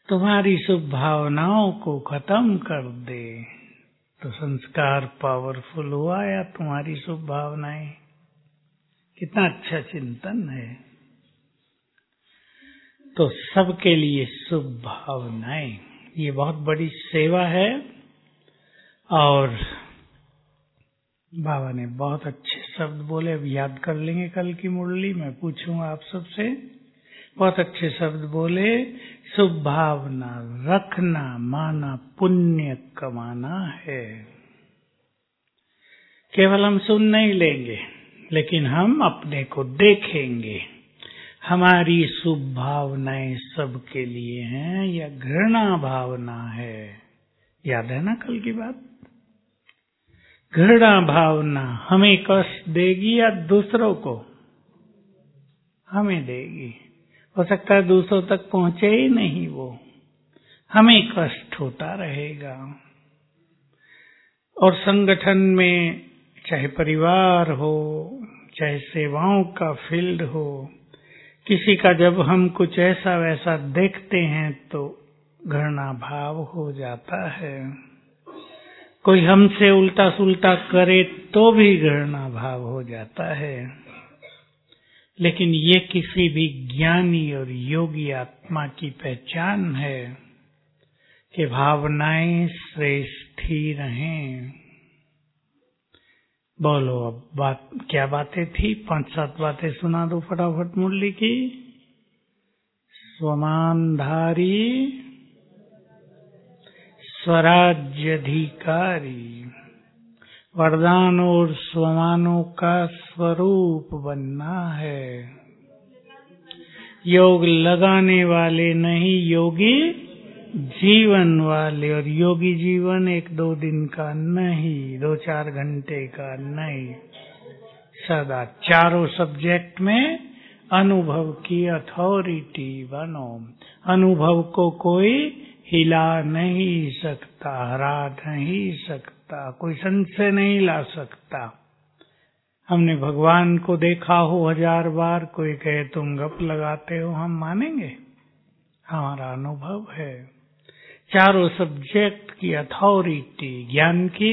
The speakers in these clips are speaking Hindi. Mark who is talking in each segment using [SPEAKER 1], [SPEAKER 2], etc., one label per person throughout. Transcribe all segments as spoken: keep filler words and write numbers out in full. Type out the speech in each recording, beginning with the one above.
[SPEAKER 1] तुम्हारी शुभ भावनाओं को खत्म कर दे। तो संस्कार पावरफुल हुआ या तुम्हारी शुभ भावनाएं? कितना अच्छा चिंतन है। तो सबके लिए शुभ भावनाएं, ये बहुत बड़ी सेवा है। और बाबा ने बहुत अच्छे शब्द बोले, अब याद कर लेंगे कल की मुरली में, पूछूंगा आप सबसे। बहुत अच्छे शब्द बोले, शुभ भावना रखना माना पुण्य कमाना है। केवल हम सुन नहीं लेंगे, लेकिन हम अपने को देखेंगे, हमारी शुभ भावनाएं सबके लिए हैं या घृणा भावना है। याद है ना कल की बात? घृणा भावना हमें कष्ट देगी या दूसरों को? हमें देगी। हो सकता है दूसरों तक पहुंचे ही नहीं वो, हमें कष्ट होता रहेगा। और संगठन में, चाहे परिवार हो, चाहे सेवाओं का फील्ड हो, किसी का जब हम कुछ ऐसा वैसा देखते हैं तो घृणा भाव हो जाता है। कोई हमसे उल्टा सुल्टा करे तो भी घृणा भाव हो जाता है। लेकिन ये किसी भी ज्ञानी और योगी आत्मा की पहचान है कि भावनाएं श्रेष्ठ ही रहें। बोलो अब बात क्या बातें थी? पांच सात बातें सुना दो फटाफट मुरली की। स्वमानधारी स्वराज्याधिकारी, वरदान और स्वमानों का स्वरूप बनना है। योग लगाने वाले नहीं, योगी जीवन वाले। और योगी जीवन एक दो दिन का नहीं, दो चार घंटे का नहीं, सदा चारों सब्जेक्ट में अनुभव की अथॉरिटी बनो। अनुभव को कोई हिला नहीं सकता, हरा नहीं सकता, कोई संशय नहीं ला सकता। हमने भगवान को देखा हो हजार बार, कोई कहे तुम गप लगाते हो, हम मानेंगे? हमारा अनुभव है। चारों सब्जेक्ट की अथॉरिटी, ज्ञान की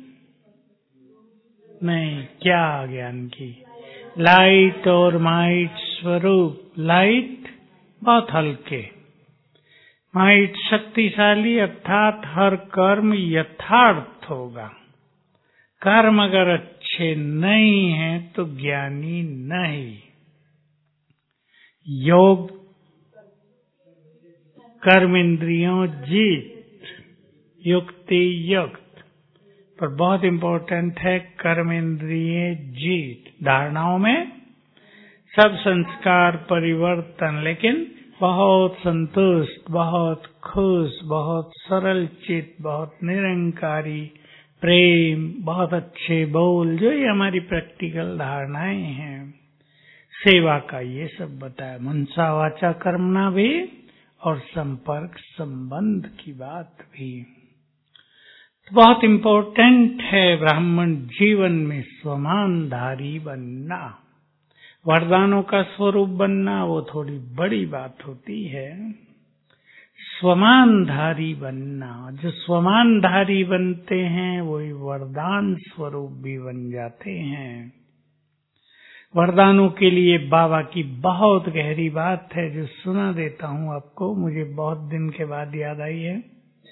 [SPEAKER 1] नहीं, क्या ज्ञान की? लाइट और माइट स्वरूप। लाइट बहुत हल्के, माइट शक्तिशाली, अर्थात हर कर्म यथार्थ होगा। कर्म अगर अच्छे नहीं हैं तो ज्ञानी नहीं। योग कर्म इंद्रियों जीत, युक्ति युक्त, पर बहुत इंपॉर्टेंट है कर्म इंद्रिय जीत। धारणाओं में सब संस्कार परिवर्तन, लेकिन बहुत संतुष्ट, बहुत खुश, बहुत सरल चित, बहुत निरंकारी प्रेम, बहुत अच्छे बोल, जो ये हमारी प्रैक्टिकल धारणाएं हैं। सेवा का ये सब बताया, मनसा वाचा कर्मणा भी, और संपर्क संबंध की बात भी। तो बहुत इम्पोर्टेंट है ब्राह्मण जीवन में स्वमानधारी बनना। वरदानों का स्वरूप बनना वो थोड़ी बड़ी बात होती है। स्वमानधारी बनना, जो स्वमानधारी बनते हैं वही वरदान स्वरूप भी बन जाते हैं। वरदानों के लिए बाबा की बहुत गहरी बात है जो सुना देता हूँ आपको, मुझे बहुत दिन के बाद याद आई है।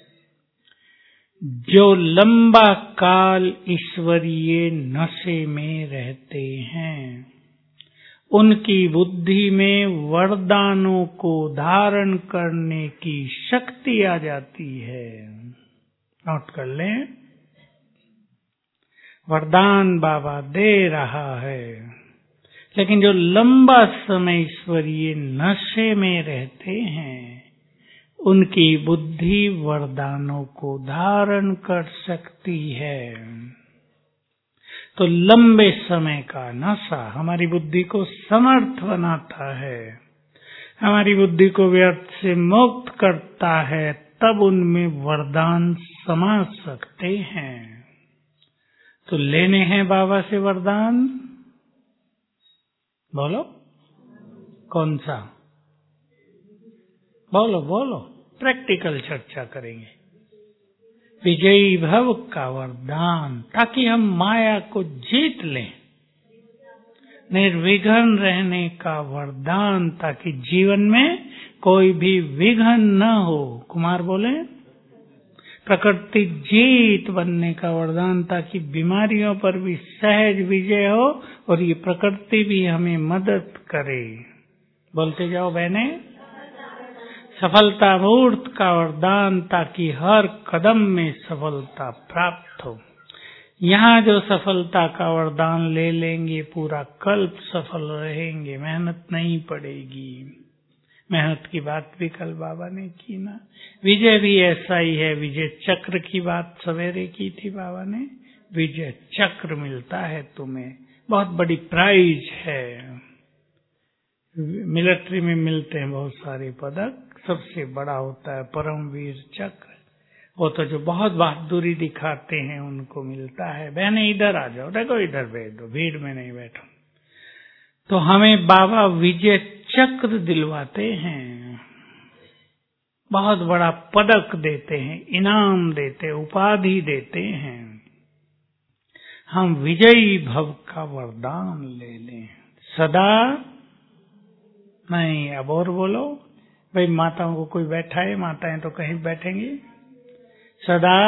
[SPEAKER 1] जो लंबा काल ईश्वरीय नशे में रहते हैं, उनकी बुद्धि में वरदानों को धारण करने की शक्ति आ जाती है। नोट कर लें, वरदान बाबा दे रहा है, लेकिन जो लंबा समय ईश्वरीय नशे में रहते हैं, उनकी बुद्धि वरदानों को धारण कर सकती है। तो लंबे समय का नशा हमारी बुद्धि को समर्थ बनाता है, हमारी बुद्धि को व्यर्थ से मुक्त करता है, तब उनमें वरदान समा सकते हैं। तो लेने हैं बाबा से वरदान। बोलो कौन सा? बोलो बोलो प्रैक्टिकल चर्चा करेंगे। विजयी भव का वरदान, ताकि हम माया को जीत लें। निर्विघ्न रहने का वरदान, ताकि जीवन में कोई भी विघ्न न हो। कुमार बोले प्रकृति जीत बनने का वरदान, ताकि बीमारियों पर भी सहज विजय हो और ये प्रकृति भी हमें मदद करे। बोलते जाओ बहने। सफलता मूर्त का वरदान, ताकि हर कदम में सफलता प्राप्त हो। यहाँ जो सफलता का वरदान ले लेंगे, पूरा कल्प सफल रहेंगे, मेहनत नहीं पड़ेगी। मेहनत की बात भी कल बाबा ने की ना। विजय भी ऐसा ही है। विजय चक्र की बात सवेरे की थी बाबा ने। विजय चक्र मिलता है तुम्हें, बहुत बड़ी प्राइज है। मिलिट्री में मिलते हैं बहुत सारे पदक, सबसे बड़ा होता है परमवीर चक्र। वो तो जो बहुत बहादुरी दिखाते हैं उनको मिलता है। बहने इधर आ जाओ, देखो इधर बैठ दो, भीड़ में नहीं बैठो। तो हमें बाबा विजय चक्र दिलवाते हैं, बहुत बड़ा पदक देते हैं, इनाम देते, उपाधि देते हैं। हम विजयी भव का वरदान ले लें सदा। नहीं, अब और बोलो भाई। माताओं को कोई बैठा है, माताएं तो कहीं बैठेंगी। सदा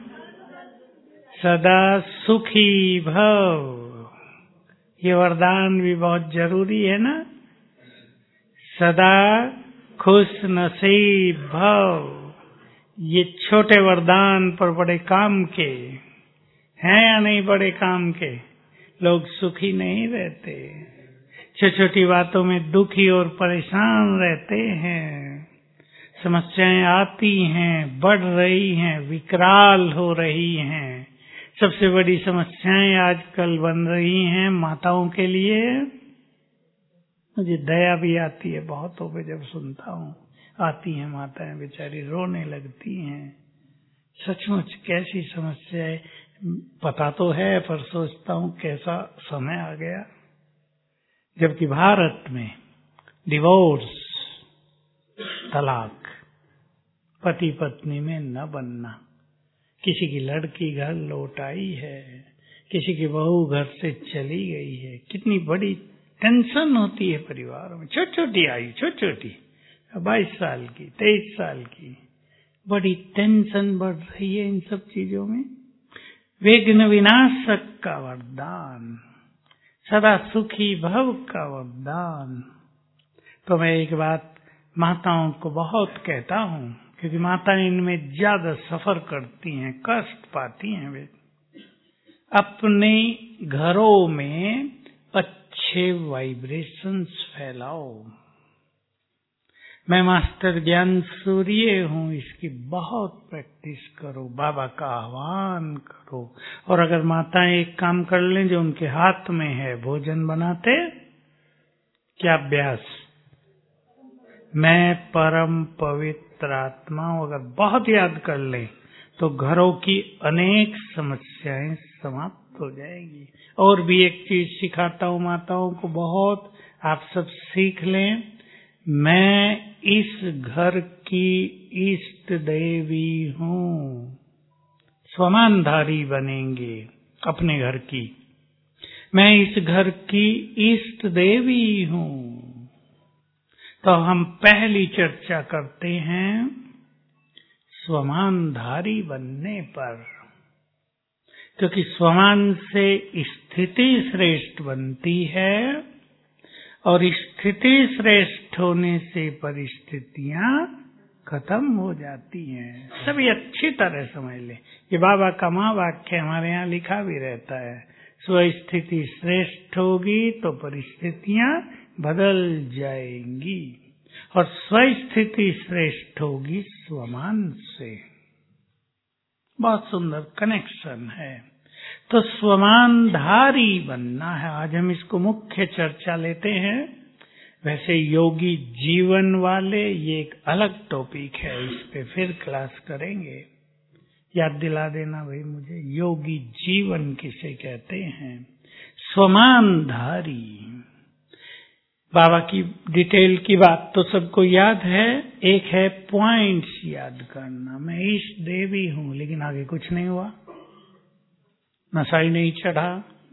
[SPEAKER 1] सदा सुखी भव, ये वरदान भी बहुत जरूरी है ना। सदा खुश नसीब भव, ये छोटे वरदान पर बड़े काम के हैं या नहीं? बड़े काम के। लोग सुखी नहीं रहते, छोटी छोटी बातों में दुखी और परेशान रहते हैं। समस्याएं आती हैं, बढ़ रही हैं, विकराल हो रही हैं। सबसे बड़ी समस्याएं आजकल बन रही हैं माताओं के लिए। मुझे दया भी आती है बहुतों पे जब सुनता हूँ। आती हैं माताएं बेचारी रोने लगती हैं। सचमुच कैसी समस्या है, पता तो है, पर सोचता हूँ कैसा समय आ गया जबकि भारत में डिवोर्स, तलाक, पति पत्नी में न बनना, किसी की लड़की घर लौट आई है, किसी की बहू घर से चली गई है, कितनी बड़ी टेंशन होती है परिवार में। छोटी छोटी आई, छोटी छोटी बाईस साल की, तेईस साल की, बड़ी टेंशन बढ़ रही है इन सब चीजों में। विघ्न विनाशक का वरदान, सदा सुखी भव का वरदान। तो मैं एक बात माताओं को बहुत कहता हूँ, क्योंकि माताएं इनमें ज्यादा सफर करती हैं, कष्ट पाती हैं। वे अपने घरों में अच्छे वाइब्रेशंस फैलाओ। मैं मास्टर ज्ञान सूर्य हूँ, इसकी बहुत प्रैक्टिस करो, बाबा का आह्वान करो। और अगर माताएं एक काम कर लें जो उनके हाथ में है, भोजन बनाते क्या अभ्यास, मैं परम पवित्र आत्मा हूं, अगर बहुत याद कर लें तो घरों की अनेक समस्याएं समाप्त हो जाएगी। और भी एक चीज सिखाता हूं माताओं को, बहुत आप सब सीख लें। मैं इस घर की इष्ट देवी हूँ। स्वमानधारी बनेंगे अपने घर की। मैं इस घर की इष्ट देवी हूँ। तो हम पहली चर्चा करते हैं स्वमानधारी बनने पर, क्योंकि स्वमान से स्थिति श्रेष्ठ बनती है और स्थिति श्रेष्ठ होने से परिस्थितियां खत्म हो जाती हैं। सभी अच्छी तरह समझ ले, ये बाबा का महावाक्य हमारे यहाँ लिखा भी रहता है। स्वस्थिति श्रेष्ठ होगी तो परिस्थितियां बदल जाएंगी, और स्वस्थिति श्रेष्ठ होगी स्वमान से। बहुत सुंदर कनेक्शन है। तो स्वमानधारी बनना है, आज हम इसको मुख्य चर्चा लेते हैं। वैसे योगी जीवन वाले ये एक अलग टॉपिक है, इस पे फिर क्लास करेंगे। याद दिला देना भाई मुझे, योगी जीवन किसे कहते हैं। स्वमानधारी बाबा की डिटेल की बात तो सबको याद है। एक है पॉइंट्स याद करना। मैं इष्ट देवी हूं, लेकिन आगे कुछ नहीं हुआ, नशा ही नहीं चढ़ा।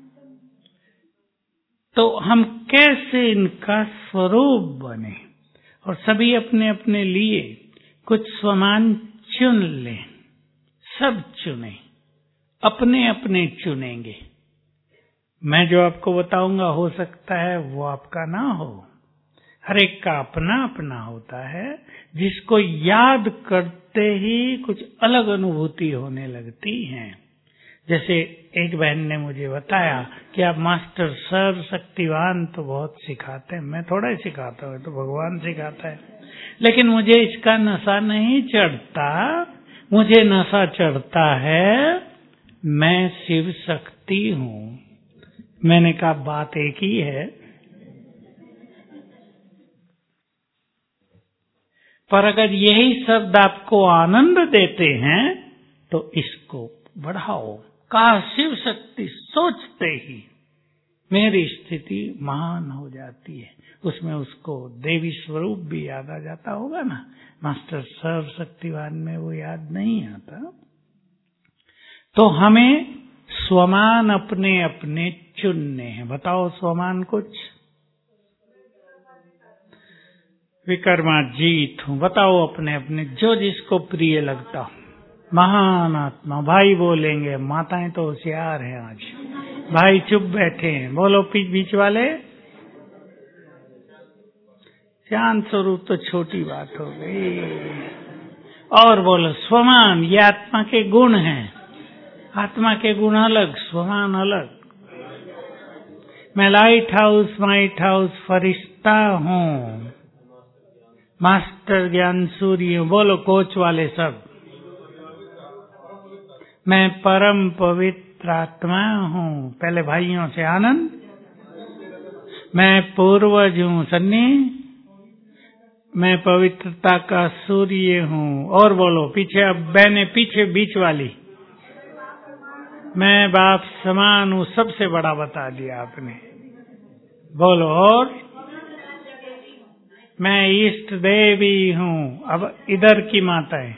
[SPEAKER 1] तो हम कैसे इनका स्वरूप बने, और सभी अपने अपने लिए कुछ स्वमान चुन लें। सब चुने, अपने अपने चुनेंगे। मैं जो आपको बताऊंगा हो सकता है वो आपका ना हो, हर एक का अपना अपना होता है, जिसको याद करते ही कुछ अलग अनुभूति होने लगती है। जैसे एक बहन ने मुझे बताया कि आप मास्टर सर्व शक्तिवान तो बहुत सिखाते हैं। मैं थोड़ा ही सिखाता हूँ, तो भगवान सिखाता है, लेकिन मुझे इसका नशा नहीं चढ़ता। मुझे नशा चढ़ता है मैं शिव शक्ति हूँ। मैंने कहा बात एक ही है, पर अगर यही शब्द आपको आनंद देते हैं तो इसको बढ़ाओ। कहा शिव शक्ति सोचते ही मेरी स्थिति महान हो जाती है। उसमें उसको देवी स्वरूप भी याद आ जाता होगा ना। मास्टर सर्व शक्तिवान में वो याद नहीं आता। तो हमें स्वमान अपने अपने चुनने हैं। बताओ स्वमान कुछ। विक्रमाजीत हूँ। बताओ अपने अपने, जो जिसको प्रिय लगता हो। महान आत्मा भाई बोलेंगे, माताएं तो होशियार हैं आज, भाई चुप बैठे हैं। बोलो बीच बीच वाले। ज्ञान स्वरूप तो छोटी बात हो गई। और बोलो स्वमान, ये आत्मा के गुण हैं। आत्मा के गुण अलग, स्वमान अलग। मैं लाइट हाउस माइट हाउस फरिश्ता हूँ, मास्टर ज्ञान सूर्य। बोलो कोच वाले सब। मैं परम पवित्र आत्मा हूँ। पहले भाइयों से आनंद। मैं पूर्वज हूँ सन्नी। मैं पवित्रता का सूर्य हूँ। और बोलो पीछे, अब बहने पीछे बीच वाली। मैं बाप समान हूँ। सबसे बड़ा बता दिया आपने। बोलो और। मैं इष्ट देवी हूँ। अब इधर की माताएं।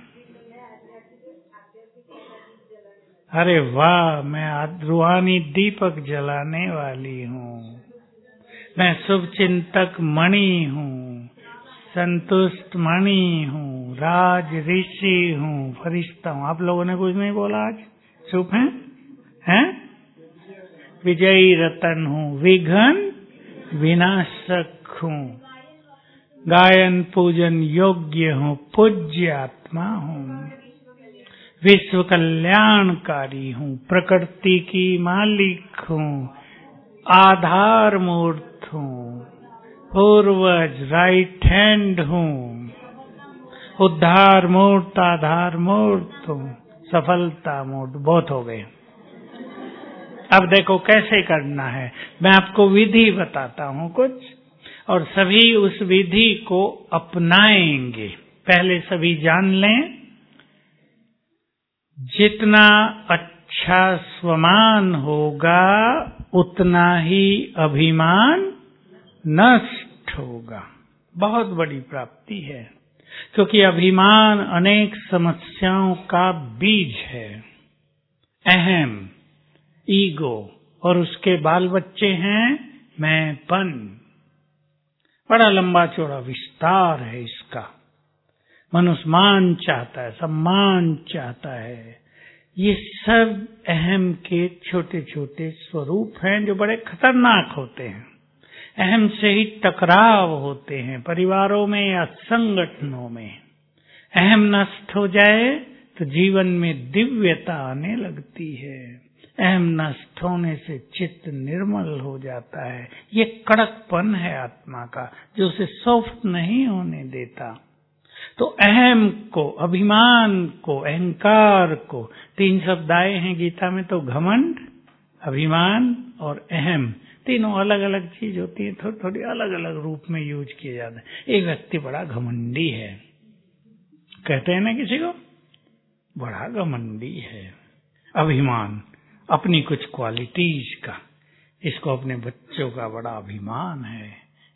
[SPEAKER 1] अरे वाह, मैं रूहानी दीपक जलाने वाली हूँ। मैं शुभ चिंतक मणि हूँ, संतुष्ट मणि हूँ, राज ऋषि हूँ, फरिश्ता हूँ। आप लोगों ने कुछ नहीं बोला आज, चुप हैं? हैं? विजयी रतन हूँ, विघ्न विनाशक हूँ, गायन पूजन योग्य हूँ, पूज्य आत्मा हूँ, विश्व कल्याणकारी हूँ, प्रकृति की मालिक हूँ, आधार मूर्त हूँ, पूर्वज राइट हैंड हूँ, उद्धार मूर्त आधार मूर्त हूँ, सफलता मूर्त। बहुत हो गए। अब देखो कैसे करना है। मैं आपको विधि बताता हूँ कुछ, और सभी उस विधि को अपनाएंगे। पहले सभी जान लें, जितना अच्छा स्वमान होगा उतना ही अभिमान नष्ट होगा। बहुत बड़ी प्राप्ति है, क्योंकि अभिमान अनेक समस्याओं का बीज है। अहम, ईगो, और उसके बाल बच्चे हैं मैंपन। बड़ा लंबा चौड़ा विस्तार है इसका। मनुष्य मान चाहता है, सम्मान चाहता है। ये सब अहम के छोटे छोटे स्वरूप हैं जो बड़े खतरनाक होते हैं। अहम से ही टकराव होते हैं, परिवारों में या संगठनों में। अहम नष्ट हो जाए तो जीवन में दिव्यता आने लगती है। अहम नष्ट होने से चित्त निर्मल हो जाता है। ये कड़कपन है आत्मा का, जो उसे सॉफ्ट नहीं होने देता। तो अहम को, अभिमान को, अहंकार को, तीन शब्द आए हैं गीता में। तो घमंड, अभिमान और अहम, तीनों अलग अलग चीज होती है, थोड़ी थोड़ी अलग अलग रूप में यूज किए जाते हैं। एक व्यक्ति बड़ा घमंडी है, कहते हैं ना किसी को, बड़ा घमंडी है। अभिमान, अपनी कुछ क्वालिटीज का। इसको अपने बच्चों का बड़ा अभिमान है,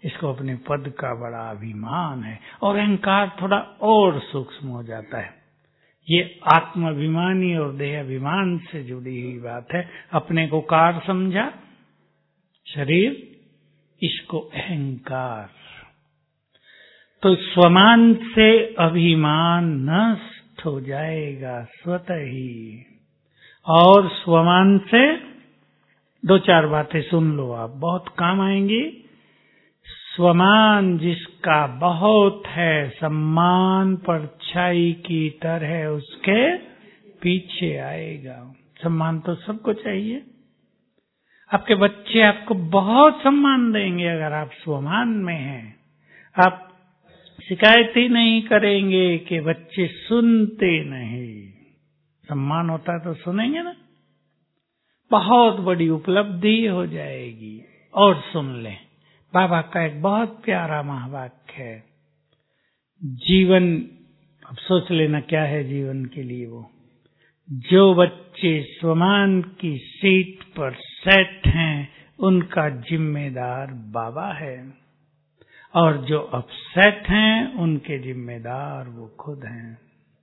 [SPEAKER 1] इसको अपने पद का बड़ा अभिमान है, और अहंकार थोड़ा और सूक्ष्म हो जाता है। ये आत्माभिमानी और देह अभिमान से जुड़ी हुई बात है। अपने को कार समझा, शरीर, इसको अहंकार। तो स्वमान से अभिमान नष्ट हो जाएगा स्वतः ही। और स्वमान से दो चार बातें सुन लो आप, बहुत काम आएंगी। स्वमान जिसका बहुत है, सम्मान परछाई की तरह उसके पीछे आएगा। सम्मान तो सबको चाहिए। आपके बच्चे आपको बहुत सम्मान देंगे अगर आप स्वमान में हैं। आप शिकायत ही नहीं करेंगे कि बच्चे सुनते नहीं। सम्मान होता तो सुनेंगे ना, बहुत बड़ी उपलब्धि हो जाएगी। और सुन लें, बाबा का एक बहुत प्यारा महावाक्य है, जीवन, अब सोच लेना क्या है जीवन के लिए वो, जो बच्चे स्वमान की सीट पर सेट हैं उनका जिम्मेदार बाबा है, और जो अपसेट हैं उनके जिम्मेदार वो खुद हैं।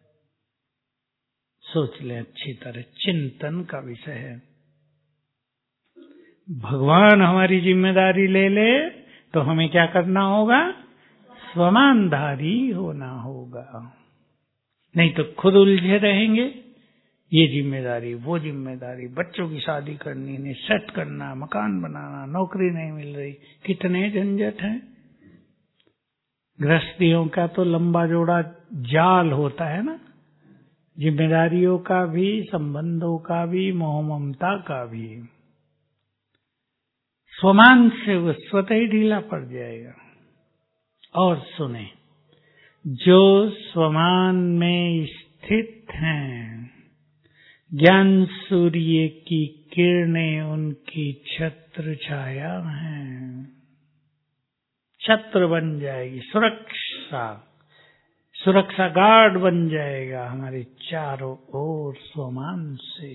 [SPEAKER 1] सोच ले अच्छी तरह, चिंतन का विषय है। भगवान हमारी जिम्मेदारी ले ले तो हमें क्या करना होगा? स्वमानधारी होना होगा, नहीं तो खुद उलझे रहेंगे। ये जिम्मेदारी, वो जिम्मेदारी, बच्चों की शादी करनी, इन्हें सेट करना, मकान बनाना, नौकरी नहीं मिल रही, कितने झंझट हैं। गृहस्थियों का तो लंबा जोड़ा जाल होता है ना, जिम्मेदारियों का भी, संबंधों का भी, मोह ममता का भी। स्वमान से वो स्वतः ही ढीला पड़ जाएगा। और सुने, जो स्वमान में स्थित हैं, ज्ञान सूर्य की किरणें उनकी छत्र छाया हैं। छत्र बन जाएगी, सुरक्षा, सुरक्षा गार्ड बन जाएगा हमारे चारों ओर स्वमान से।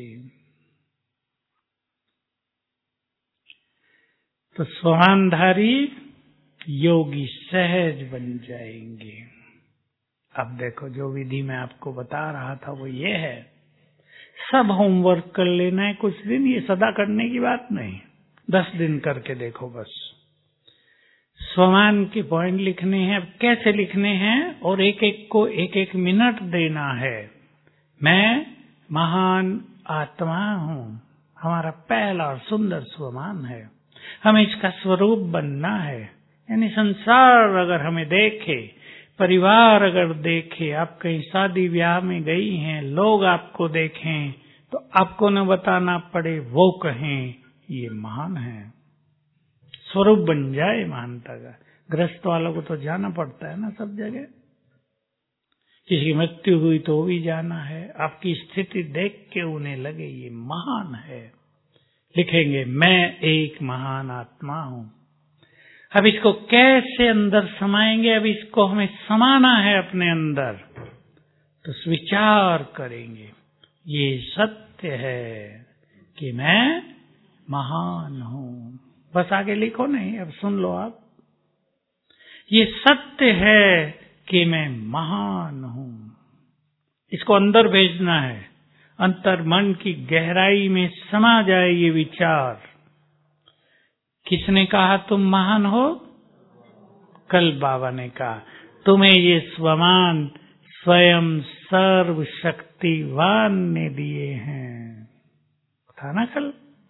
[SPEAKER 1] तो स्वमानधारी योगी सहज बन जाएंगे। अब देखो, जो विधि मैं आपको बता रहा था वो ये है, सब होमवर्क कर लेना है कुछ दिन, ये सदा करने की बात नहीं, दस दिन करके देखो बस। स्वमान के पॉइंट लिखने हैं। अब कैसे लिखने हैं? और एक एक को एक एक मिनट देना है। मैं महान आत्मा हूं, हमारा पहला और सुंदर स्वमान है। हमें इसका स्वरूप बनना है। यानी संसार अगर हमें देखे, परिवार अगर देखे, आप कहीं शादी ब्याह में गई हैं, लोग आपको देखें, तो आपको न बताना पड़े, वो कहें ये महान है, स्वरूप बन जाए महानता का। गृहस्थ वालों को तो जाना पड़ता है ना सब जगह, किसी की मृत्यु हुई तो भी जाना है। आपकी स्थिति देख के उन्हें लगे ये महान है, लिखेंगे मैं एक महान आत्मा हूं। अब इसको कैसे अंदर समाएंगे? अब इसको हमें समाना है अपने अंदर, तो विचार करेंगे, ये सत्य है कि मैं महान हूं। बस आगे लिखो नहीं, अब सुन लो आप। ये सत्य है कि मैं महान हूं, इसको अंदर भेजना है, अंतर मन की गहराई में समा जाए ये विचार। किसने कहा तुम महान हो? कल बाबा ने कहा तुम्हें ये स्वमान स्वयं सर्वशक्तिवान ने दिए हैं, था ना कल।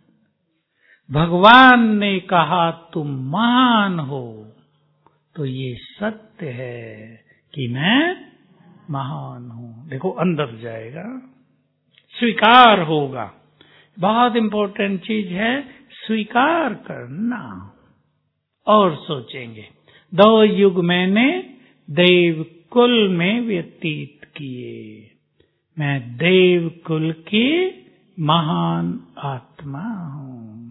[SPEAKER 1] भगवान ने कहा तुम महान हो, तो ये सत्य है कि मैं महान हूं। देखो अंदर जाएगा, स्वीकार होगा। बहुत इंपॉर्टेंट चीज है स्वीकार करना। और सोचेंगे, दो युग मैंने देव कुल में व्यतीत किए, मैं देव कुल की महान आत्मा हूं।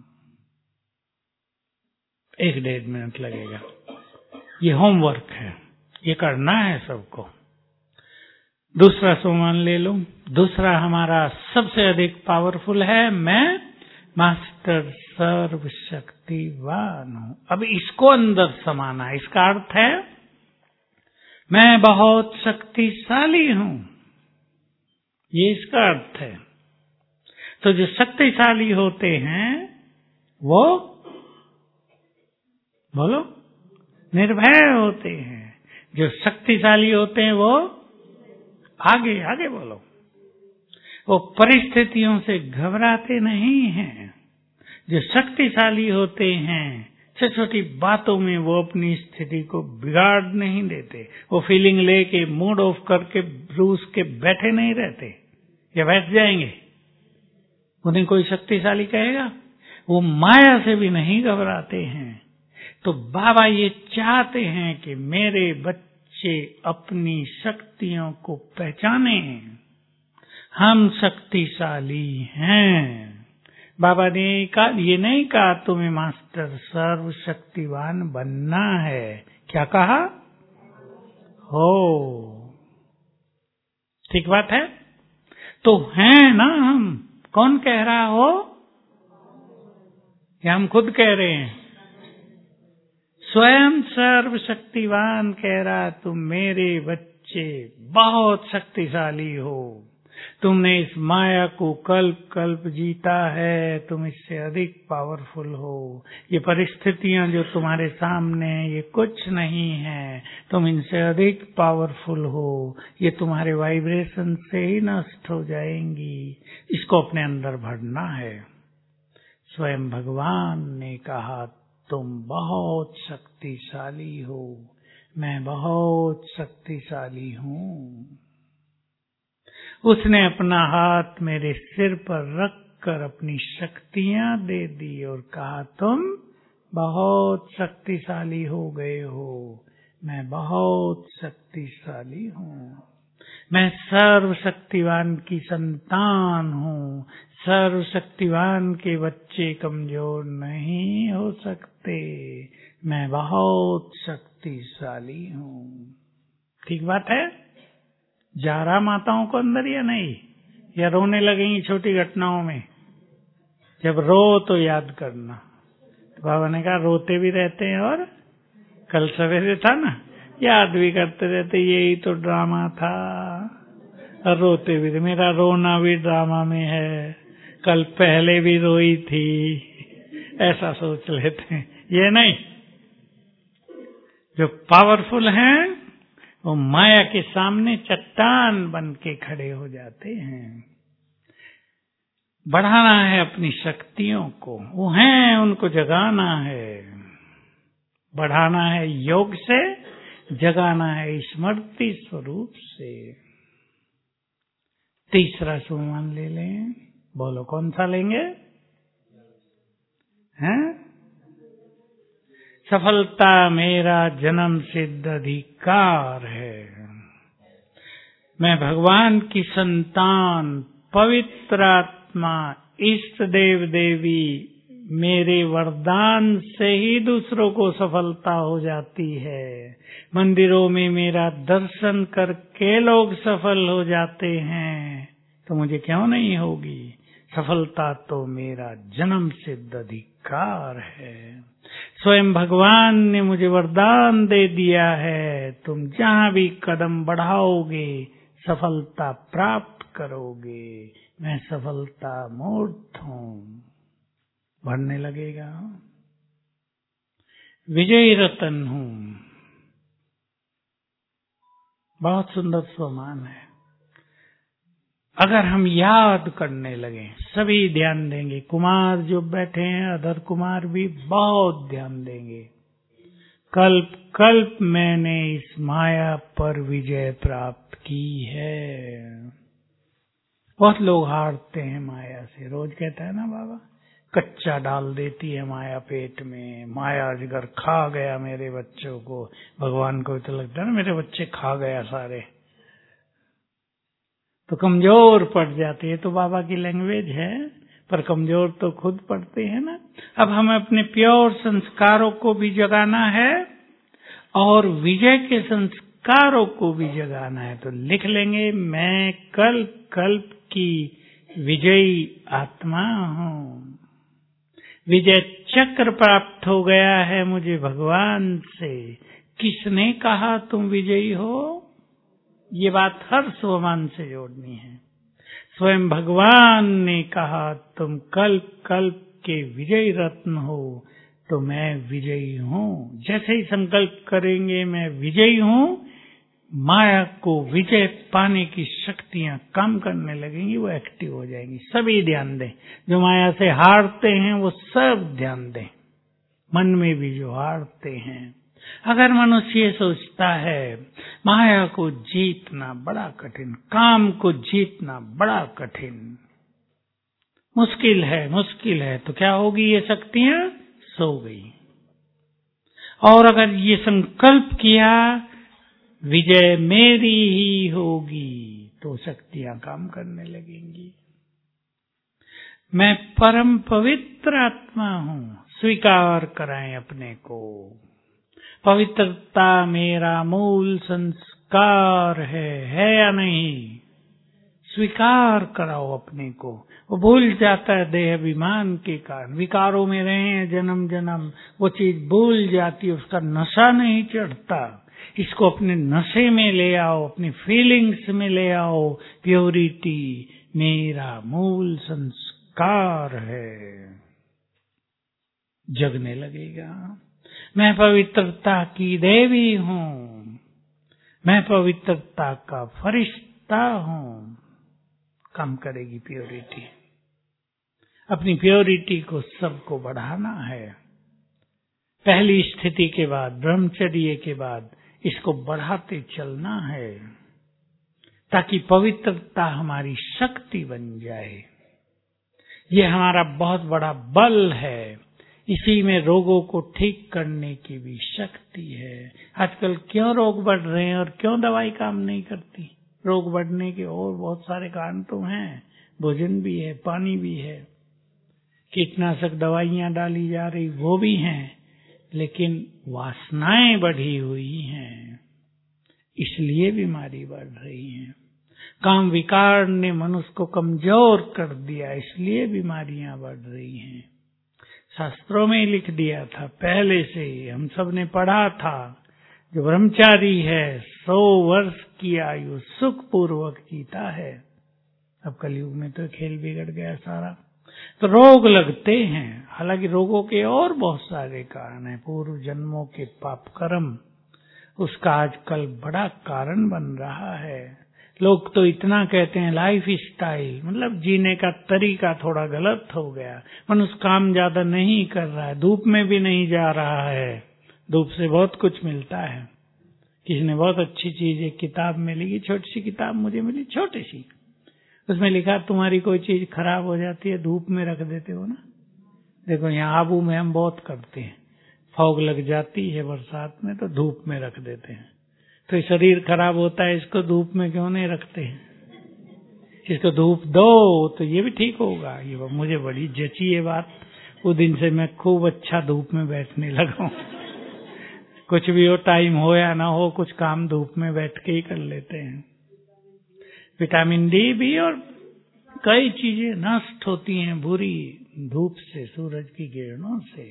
[SPEAKER 1] एक डेढ़ मिनट लगेगा, ये होमवर्क है, ये करना है सबको। दूसरा सोमान ले लो। दूसरा हमारा सबसे अधिक पावरफुल है, मैं मास्टर सर्वशक्ति शक्तिवान हूं। अब इसको अंदर समाना, इसका अर्थ है मैं बहुत शक्तिशाली हूं, ये इसका अर्थ है। तो जो शक्तिशाली होते हैं वो बोलो निर्भय होते हैं, जो शक्तिशाली होते हैं वो आगे आगे बोलो, वो परिस्थितियों से घबराते नहीं हैं। जो शक्तिशाली होते हैं छोटी छोटी बातों में वो अपनी स्थिति को बिगाड़ नहीं देते, वो फीलिंग लेके मूड ऑफ करके रूस के बैठे नहीं रहते या बैठ जाएंगे, उन्हें कोई शक्तिशाली कहेगा। वो माया से भी नहीं घबराते हैं। तो बाबा ये चाहते हैं कि मेरे बच्चे अपनी शक्तियों को पहचाने, हम शक्तिशाली हैं। बाबा ने कहा, ये नहीं कहा तुम्हें मास्टर सर्व शक्तिवान बनना है, क्या कहा हो, ठीक बात है। तो हैं ना हम, कौन कह रहा हो या हम खुद कह रहे हैं? स्वयं सर्वशक्तिवान कह रहा तुम मेरे बच्चे बहुत शक्तिशाली हो, तुमने इस माया को कल्प कल्प जीता है, तुम इससे अधिक पावरफुल हो। ये परिस्थितियां जो तुम्हारे सामने ये कुछ नहीं है, तुम इनसे अधिक पावरफुल हो, ये तुम्हारे वाइब्रेशन से ही नष्ट हो जाएंगी। इसको अपने अंदर भरना है। स्वयं भगवान ने कहा तुम बहुत शक्तिशाली हो, मैं बहुत शक्तिशाली हूँ। उसने अपना हाथ मेरे सिर पर रखकर अपनी शक्तियां दे दी और कहा तुम बहुत शक्तिशाली हो गए हो, मैं बहुत शक्तिशाली हूँ। मैं सर्वशक्तिवान की संतान हूँ। सर्वशक्तिवान के बच्चे कमजोर नहीं हो सकते, मैं बहुत शक्तिशाली हूँ। ठीक बात है। जा रहा माताओं को अंदर या नहीं, या रोने लगेंगी छोटी घटनाओं में? जब रो तो याद करना, तो बाबा ने कहा रोते भी रहते हैं और कल सवेरे था ना, याद भी करते रहते, यही तो ड्रामा था, और रोते भी थे, मेरा रोना भी ड्रामा में है, कल पहले भी रोई थी, ऐसा सोच लेते हैं। ये नहीं, जो पावरफुल हैं वो माया के सामने चट्टान बन के खड़े हो जाते हैं। बढ़ाना है अपनी शक्तियों को, वो हैं उनको जगाना है। बढ़ाना है योग से, जगाना है स्मृति स्वरूप से। तीसरा सुमन ले लें, बोलो कौन सा लेंगे? हैं? सफलता मेरा जन्म सिद्ध अधिकार है। मैं भगवान की संतान, पवित्र आत्मा, इष्ट देव देवी, मेरे वरदान से ही दूसरों को सफलता हो जाती है। मंदिरों में मेरा दर्शन करके लोग सफल हो जाते हैं, तो मुझे क्यों नहीं होगी? सफलता तो मेरा जन्म सिद्ध अधिकार है। स्वयं भगवान ने मुझे वरदान दे दिया है, तुम जहां भी कदम बढ़ाओगे सफलता प्राप्त करोगे। मैं सफलता मूर्त हूँ। बढ़ने लगेगा। विजयी रतन हूँ। बहुत सुंदर स्वमान है। अगर हम याद करने लगे, सभी ध्यान देंगे, कुमार जो बैठे हैं अदर कुमार भी बहुत ध्यान देंगे। कल्प कल्प मैंने इस माया पर विजय प्राप्त की है। बहुत लोग हारते हैं माया से, रोज कहता है ना बाबा, कच्चा डाल देती है माया पेट में, माया अजगर खा गया मेरे बच्चों को। भगवान को तो लगता है ना मेरे बच्चे खा गया सारे, तो कमजोर पड़ जाते हैं। तो बाबा की लैंग्वेज है, पर कमजोर तो खुद पड़ते हैं ना। अब हमें अपने प्योर संस्कारों को भी जगाना है और विजय के संस्कारों को भी जगाना है। तो लिख लेंगे, मैं कल्प कल्प की विजयी आत्मा हूँ। विजय चक्र प्राप्त हो गया है मुझे भगवान से। किसने कहा तुम विजयी हो? ये बात हर स्वमान से जोड़नी है। स्वयं भगवान ने कहा तुम कल्प कल्प के विजयी रत्न हो, तो मैं विजयी हूँ। जैसे ही संकल्प करेंगे मैं विजयी हूँ, माया को विजय पाने की शक्तियां काम करने लगेंगी, वो एक्टिव हो जाएंगी। सभी ध्यान दें, जो माया से हारते हैं वो सब ध्यान दें। मन में भी जो हारते हैं, अगर मनुष्य ये सोचता है माया को जीतना बड़ा कठिन, काम को जीतना बड़ा कठिन, मुश्किल है मुश्किल है, तो क्या होगी? ये शक्तियां सो गई। और अगर ये संकल्प किया विजय मेरी ही होगी, तो शक्तियां काम करने लगेंगी। मैं परम पवित्र आत्मा हूं, स्वीकार कराएं अपने को। पवित्रता मेरा मूल संस्कार है, है या नहीं? स्वीकार कराओ अपने को। वो भूल जाता है देह अभिमान के कारण, विकारों में रहे हैं जन्म जन्म, वो चीज भूल जाती है, उसका नशा नहीं चढ़ता। इसको अपने नशे में ले आओ, अपनी फीलिंग्स में ले आओ। प्योरिटी मेरा मूल संस्कार है, जगने लगेगा। मैं पवित्रता की देवी हूँ, मैं पवित्रता का फरिश्ता हूँ। काम करेगी प्योरिटी। अपनी प्योरिटी को सबको बढ़ाना है। पहली स्थिति के बाद, ब्रह्मचर्य के बाद इसको बढ़ाते चलना है, ताकि पवित्रता हमारी शक्ति बन जाए। ये हमारा बहुत बड़ा बल है। इसी में रोगों को ठीक करने की भी शक्ति है। आजकल क्यों रोग बढ़ रहे हैं और क्यों दवाई काम नहीं करती? रोग बढ़ने के और बहुत सारे कारण तो हैं। भोजन भी है, पानी भी है, कीटनाशक दवाइयां डाली जा रही वो भी हैं, लेकिन वासनाएं बढ़ी हुई हैं, इसलिए बीमारी बढ़ रही है। काम विकार ने मनुष्य को कमजोर कर दिया, इसलिए बीमारियां बढ़ रही हैं। शास्त्रों में लिख दिया था पहले से ही, हम सब ने पढ़ा था, जो ब्रह्मचारी है सौ वर्ष की आयु सुख पूर्वक जीता है। अब कलयुग में तो खेल बिगड़ गया सारा, तो रोग लगते हैं। हालांकि रोगों के और बहुत सारे कारण हैं। पूर्व जन्मों के पाप कर्म उसका आजकल बड़ा कारण बन रहा है। लोग तो इतना कहते हैं लाइफ स्टाइल, मतलब जीने का तरीका थोड़ा गलत हो गया। मनुष्य काम ज्यादा नहीं कर रहा है, धूप में भी नहीं जा रहा है। धूप से बहुत कुछ मिलता है। किसी ने बहुत अच्छी चीज एक किताब में लिखी, छोटी सी किताब मुझे मिली, छोटी सी, उसमें लिखा तुम्हारी कोई चीज खराब हो जाती है, धूप में रख देते हो ना। देखो यहाँ आबू में हम बहुत करते हैं, फॉग लग जाती है बरसात में तो धूप में रख देते हैं। तो शरीर खराब होता है, इसको धूप में क्यों नहीं रखते हैं? इसको धूप दो तो ये भी ठीक होगा। ये मुझे बड़ी जची ये बात। उस दिन से मैं खूब अच्छा धूप में बैठने लगा हूँ। कुछ भी हो, टाइम हो या ना हो, कुछ काम धूप में बैठ के ही कर लेते हैं। विटामिन डी भी और कई चीजें नष्ट होती हैं बुरी धूप से, सूरज की किरणों से।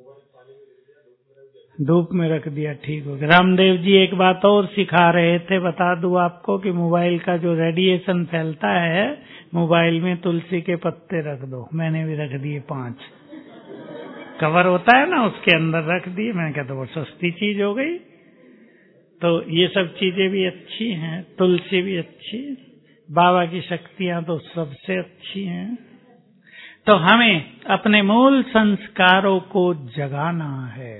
[SPEAKER 1] धूप में रख दिया, ठीक हो गया। रामदेव जी एक बात और सिखा रहे थे, बता दूं आपको कि मोबाइल का जो रेडिएशन फैलता है, मोबाइल में तुलसी के पत्ते रख दो। मैंने भी रख दिए पांच, कवर होता है ना उसके अंदर रख दिए। मैंने कहा तो वो सस्ती चीज हो गई। तो ये सब चीजें भी अच्छी हैं, तुलसी भी अच्छी, बाबा की शक्तियां तो सबसे अच्छी हैं। तो हमें अपने मूल संस्कारों को जगाना है।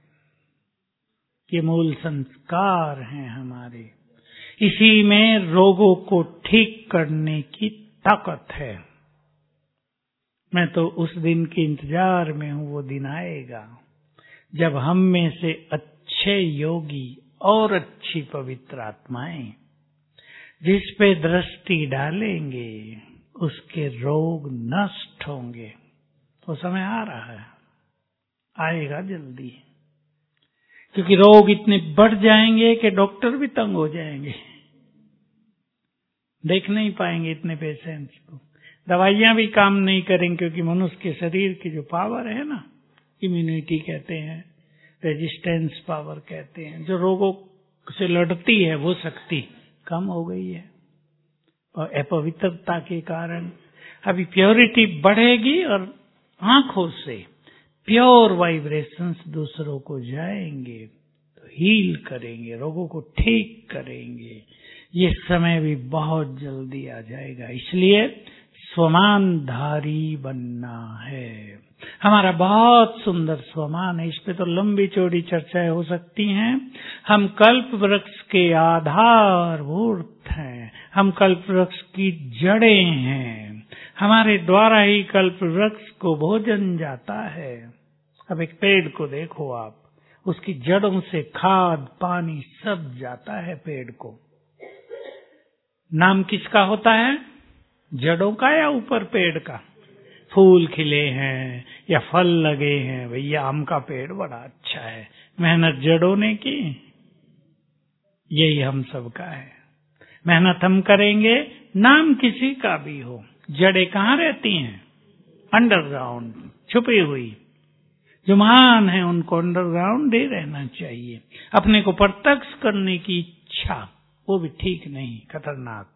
[SPEAKER 1] ये मूल संस्कार हैं हमारे, इसी में रोगों को ठीक करने की ताकत है। मैं तो उस दिन के इंतजार में हूं, वो दिन आएगा जब हम में से अच्छे योगी और अच्छी पवित्र आत्माएं जिस पे दृष्टि डालेंगे उसके रोग नष्ट होंगे। तो समय आ रहा है, आएगा जल्दी, क्योंकि रोग इतने बढ़ जाएंगे कि डॉक्टर भी तंग हो जाएंगे, देख नहीं पाएंगे इतने पेशेंट्स को। दवाइयां भी काम नहीं करेंगी, क्योंकि मनुष्य के शरीर की जो पावर है ना, इम्यूनिटी कहते हैं, रेजिस्टेंस पावर कहते हैं, जो रोगों से लड़ती है, वो शक्ति कम हो गई है और अपवित्रता के कारण। अभी प्योरिटी बढ़ेगी और आंखों से प्योर वाइब्रेशंस दूसरों को जाएंगे तो हील करेंगे, रोगों को ठीक करेंगे। ये समय भी बहुत जल्दी आ जाएगा, इसलिए स्वमानधारी बनना है। हमारा बहुत सुंदर स्वमान है, इस पे तो लंबी चौड़ी चर्चाएं हो सकती हैं। हम कल्प वृक्ष के आधारभूत हैं, हम कल्प वृक्ष की जड़ें हैं, हमारे द्वारा ही कल्प वृक्ष को भोजन जाता है। अब एक पेड़ को देखो आप, उसकी जड़ों से खाद पानी सब जाता है पेड़ को। नाम किसका होता है? जड़ों का या ऊपर पेड़ का? फूल खिले हैं या फल लगे हैं, भैया आम का पेड़ बड़ा अच्छा है, मेहनत जड़ों ने की। यही हम सबका है, मेहनत हम करेंगे, नाम किसी का भी हो, जड़ें कहाँ रहती हैं? अंडरग्राउंड, छुपी हुई। जो महान है उनको अंडरग्राउंड ही रहना चाहिए। अपने को प्रत्यक्ष करने की इच्छा, वो भी ठीक नहीं, खतरनाक।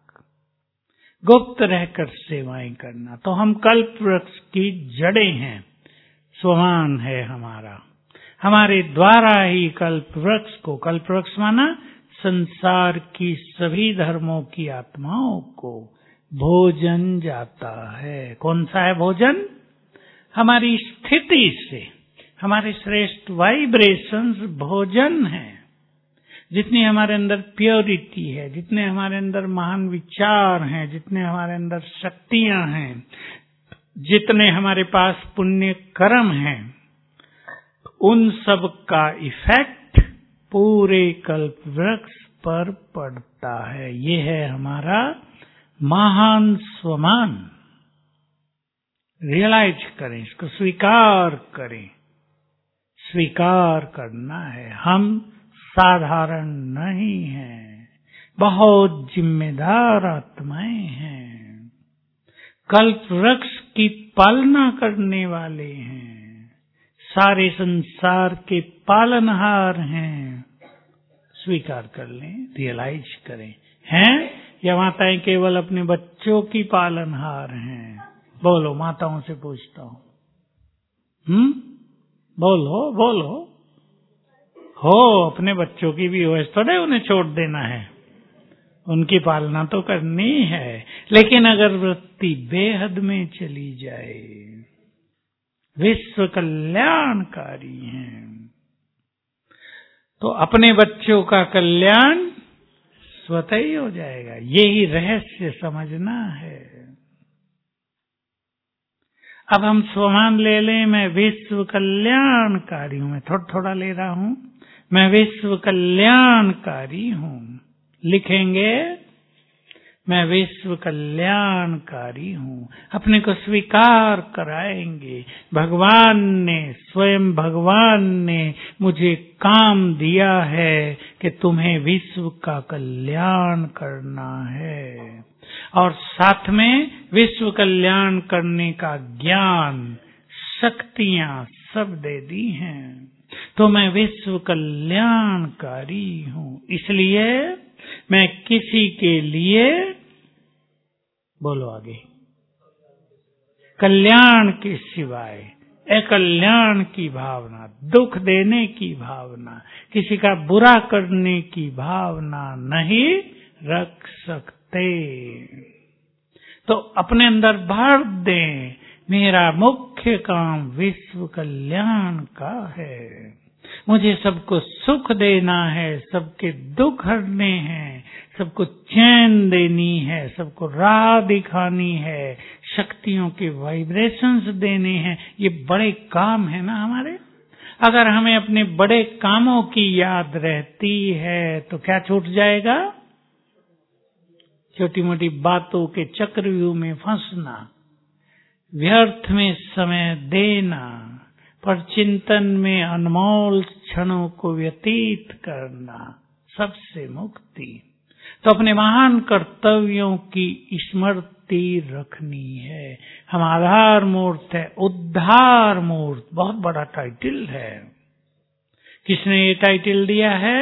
[SPEAKER 1] गुप्त रहकर सेवाएं करना। तो हम कल्प वृक्ष की जड़ें हैं, स्वमान है हमारा, हमारे द्वारा ही कल्प वृक्ष को, कल्प वृक्ष माना संसार की सभी धर्मों की आत्माओं को भोजन जाता है। कौन सा है भोजन? हमारी स्थिति से, हमारे श्रेष्ठ वाइब्रेशंस भोजन है। जितनी हमारे अंदर प्योरिटी है, जितने हमारे अंदर महान विचार हैं, जितने हमारे अंदर शक्तियां हैं, जितने हमारे पास पुण्य कर्म हैं, उन सब का इफेक्ट पूरे कल्प वृक्ष पर पड़ता है। ये है हमारा महान स्वमान। रियलाइज करें, इसको स्वीकार करें। स्वीकार करना है, हम साधारण नहीं हैं, बहुत जिम्मेदार आत्माएं हैं, कल्प वृक्ष की पालना करने वाले हैं, सारे संसार के पालनहार हैं। स्वीकार कर लें, रियलाइज करें। हैं या माताएं केवल अपने बच्चों की पालनहार हैं? बोलो, माताओं से पूछता हूं। हम्म बोलो बोलो। हो, अपने बच्चों की भी हो, तो नहीं उन्हें छोड़ देना है, उनकी पालना तो करनी है। लेकिन अगर वृत्ति बेहद में चली जाए, विश्व कल्याणकारी है, तो अपने बच्चों का कल्याण स्वतः ही हो जाएगा। यही रहस्य समझना है। अब हम स्वमान ले लें, मैं विश्व कल्याणकारी हूं। मैं थोड़ा थोड़ा ले रहा हूं, मैं विश्व कल्याणकारी हूं। लिखेंगे, मैं विश्व कल्याणकारी हूं। अपने को स्वीकार कराएंगे। भगवान ने, स्वयं भगवान ने मुझे काम दिया है कि तुम्हें विश्व का कल्याण करना है, और साथ में विश्व कल्याण करने का ज्ञान, शक्तियां सब दे दी हैं। तो मैं विश्व कल्याणकारी हूं। इसलिए मैं किसी के लिए, बोलो आगे, कल्याण के सिवाय अकल्याण की भावना, दुख देने की भावना, किसी का बुरा करने की भावना नहीं रख सकते। तो अपने अंदर भर दें, मेरा मुख्य काम विश्व कल्याण का है। मुझे सबको सुख देना है, सबके दुख हरने हैं, सबको चैन देनी है, सबको राह दिखानी है, शक्तियों के वाइब्रेशंस देने हैं। ये बड़े काम है ना हमारे। अगर हमें अपने बड़े कामों की याद रहती है तो क्या छूट जाएगा? छोटी मोटी बातों के चक्रव्यूह में फंसना, व्यर्थ में समय देना, पर चिंतन में अनमोल क्षणों को व्यतीत करना, सबसे मुक्ति। तो अपने महान कर्तव्यों की स्मृति रखनी है। हम आधार मूर्त है, उद्धार मूर्त, बहुत बड़ा टाइटल है। किसने ये टाइटल दिया है?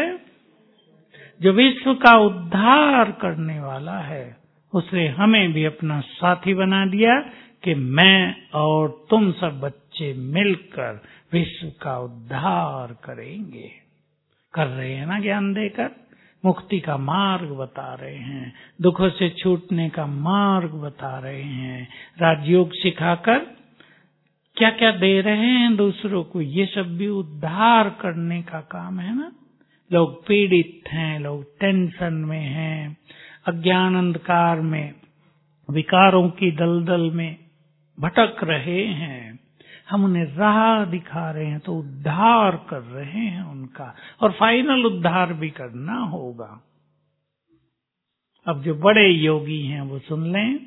[SPEAKER 1] जो विश्व का उद्धार करने वाला है, उसने हमें भी अपना साथी बना दिया कि मैं और तुम सब बच्चे मिलकर विश्व का उद्धार करेंगे। कर रहे हैं ना, ज्ञान देकर मुक्ति का मार्ग बता रहे हैं, दुखों से छूटने का मार्ग बता रहे हैं, राजयोग सिखाकर क्या क्या दे रहे हैं दूसरों को। ये सब भी उद्धार करने का काम है ना। लोग पीड़ित हैं, लोग टेंशन में हैं, अज्ञान अंधकार में, विकारों की दलदल में भटक रहे हैं। हम उन्हें राह दिखा रहे हैं, तो उद्धार कर रहे हैं उनका, और फाइनल उद्धार भी करना होगा। अब जो बड़े योगी हैं वो सुन लें।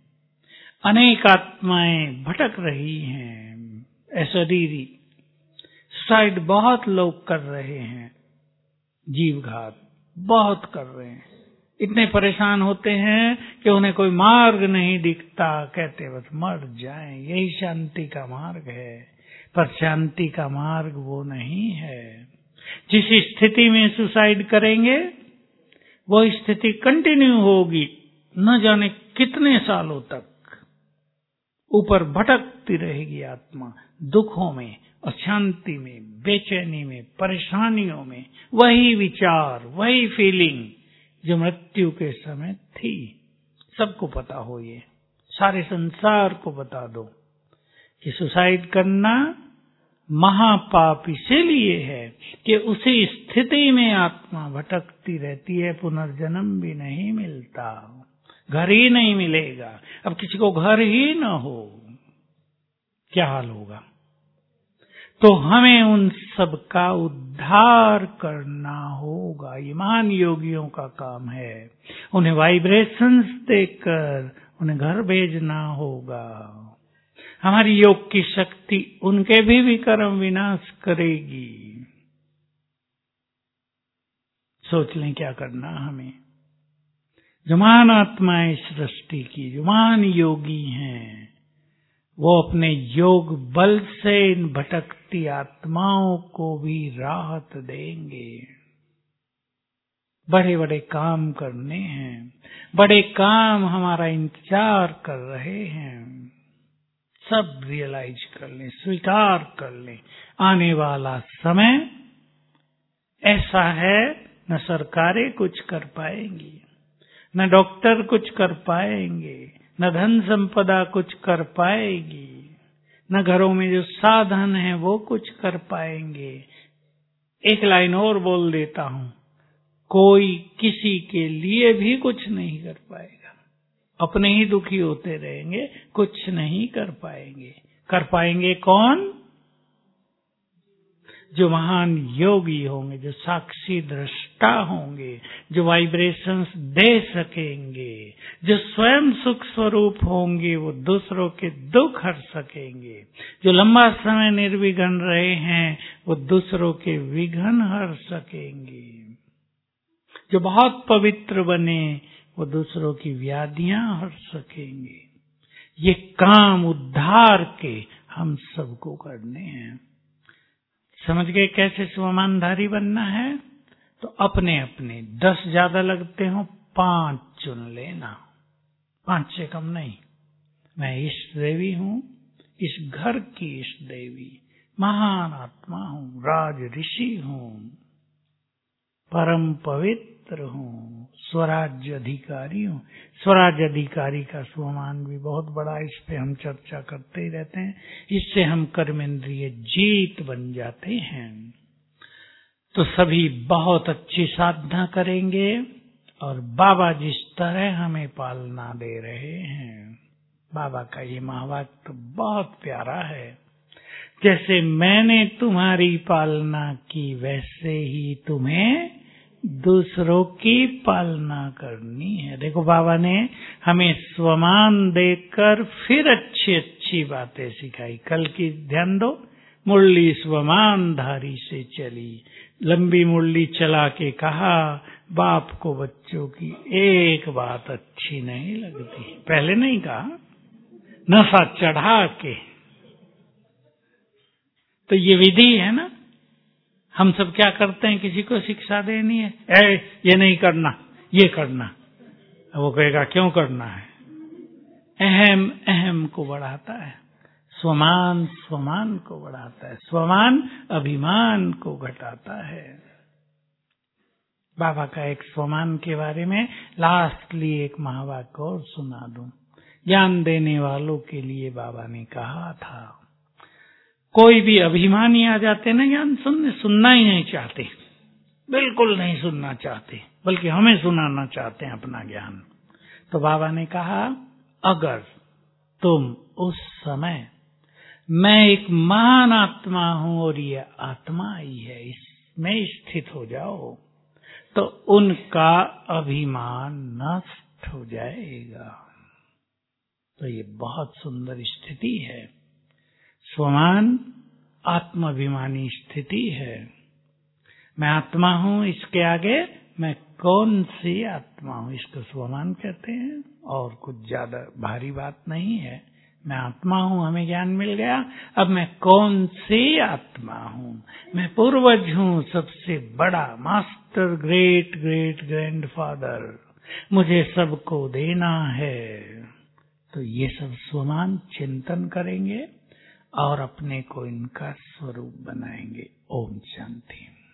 [SPEAKER 1] अनेक आत्माएं भटक रही हैं, अशरीरी सुसाइड बहुत लोग कर रहे हैं, जीवघात बहुत कर रहे हैं। इतने परेशान होते हैं कि उन्हें कोई मार्ग नहीं दिखता, कहते बस मर जाएं, यही शांति का मार्ग है। पर शांति का मार्ग वो नहीं है। जिस स्थिति में सुसाइड करेंगे वो स्थिति कंटिन्यू होगी, न जाने कितने सालों तक ऊपर भटकती रहेगी आत्मा, दुखों में, अशांति में, बेचैनी में, परेशानियों में। वही विचार, वही फीलिंग जो मृत्यु के समय थी। सबको पता हो, ये सारे संसार को बता दो कि सुसाइड करना महापाप इसीलिए है कि उसी स्थिति में आत्मा भटकती रहती है, पुनर्जन्म भी नहीं मिलता, घर ही नहीं मिलेगा। अब किसी को घर ही न हो, क्या हाल होगा? तो हमें उन सब का उद्धार करना होगा। ये महान योगियों का काम है। उन्हें वाइब्रेशंस देकर उन्हें घर भेजना होगा। हमारी योग की शक्ति उनके भी विकर्म विनाश करेगी। सोच लें क्या करना हमें। जो महान आत्माएं सृष्टि की, जो महान योगी हैं, वो अपने योग बल से इन भटकती आत्माओं को भी राहत देंगे। बड़े बड़े काम करने हैं, बड़े काम हमारा इंतजार कर रहे हैं। सब रियलाइज कर लें, स्वीकार कर लें, आने वाला समय ऐसा है, न सरकारें कुछ कर पाएंगी, न डॉक्टर कुछ कर पाएंगे, न धन संपदा कुछ कर पाएगी, न घरों में जो साधन है वो कुछ कर पाएंगे। एक लाइन और बोल देता हूं, कोई किसी के लिए भी कुछ नहीं कर पाएगा। अपने ही दुखी होते रहेंगे, कुछ नहीं कर पाएंगे। कर पाएंगे कौन? जो महान योगी होंगे, जो साक्षी दृष्टा होंगे, जो वाइब्रेशंस दे सकेंगे, जो स्वयं सुख स्वरूप होंगे, वो दूसरों के दुख हर सकेंगे। जो लंबा समय निर्विघ्न रहे हैं, वो दूसरों के विघ्न हर सकेंगे। जो बहुत पवित्र बने, वो दूसरों की व्याधियां हर सकेंगे। ये काम उद्धार के हम सबको करने हैं। समझ गए कैसे स्वमानधारी बनना है? तो अपने अपने दस ज्यादा लगते हो, पांच चुन लेना, पांच से कम नहीं। मैं इष्ट देवी हूँ, इस घर की इष्ट देवी, महान आत्मा हूँ, राज ऋषि हूँ, परम पवित्र हूँ, स्वराज्य अधिकारी हूँ। स्वराज्य अधिकारी का स्वमान भी बहुत बड़ा, इस पे हम चर्चा करते ही रहते हैं। इससे हम कर्मेंद्रिय जीत बन जाते हैं। तो सभी बहुत अच्छी साधना करेंगे और बाबा जिस तरह हमें पालना दे रहे हैं, बाबा का ये महावाक्य तो बहुत प्यारा है। जैसे मैंने तुम्हारी पालना की, वैसे ही तुम्हें दूसरों की पालना करनी है। देखो बाबा ने हमें स्वमान देकर फिर अच्छी अच्छी बातें सिखाई। कल की ध्यान दो, मुरली स्वमान धारी से चली, लंबी मुरली चला के कहा, बाप को बच्चों की एक बात अच्छी नहीं लगती। पहले नहीं कहा, नशा चढ़ा के। तो ये विधि है ना, हम सब क्या करते हैं, किसी को शिक्षा देनी है, ए ये नहीं करना, ये करना। वो कहेगा क्यों करना है? अहम अहम को बढ़ाता है, स्वमान स्वमान को बढ़ाता है, स्वमान अभिमान को घटाता है। बाबा का एक स्वमान के बारे में लास्टली एक महावाक्य और सुना दूं। ज्ञान देने वालों के लिए बाबा ने कहा था, कोई भी अभिमानी आ जाते ना ज्ञान सुनने, सुनना ही नहीं चाहते, बिल्कुल नहीं सुनना चाहते, बल्कि हमें सुनाना चाहते हैं अपना ज्ञान। तो बाबा ने कहा, अगर तुम उस समय मैं एक महान आत्मा हूं और ये आत्मा ही है, इसमें स्थित हो जाओ, तो उनका अभिमान नष्ट हो जाएगा। तो ये बहुत सुंदर स्थिति है। स्वमान आत्माभिमानी स्थिति है। मैं आत्मा हूं, इसके आगे मैं कौन सी आत्मा हूं, इसको स्वमान कहते हैं। और कुछ ज्यादा भारी बात नहीं है। मैं आत्मा हूं, हमें ज्ञान मिल गया। अब मैं कौन सी आत्मा हूं? मैं पूर्वज हूं, सबसे बड़ा मास्टर, ग्रेट ग्रेट ग्रैंडफादर, मुझे सबको देना है। तो ये सब स्वमान चिंतन करेंगे और अपने को इनका स्वरूप बनाएंगे। ओम शांति।